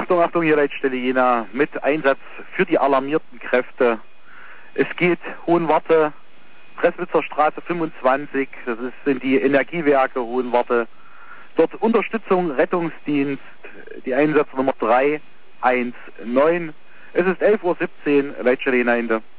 Achtung, Achtung, hier Leitstelle Jena mit Einsatz für die alarmierten Kräfte. Es geht Hohenwarte, Preswitzer Straße 25, sind die Energiewerke Hohenwarte. Dort Unterstützung, Rettungsdienst, die Einsatznummer 319. Es ist 11:17 Uhr, Leitstelle Jena Ende.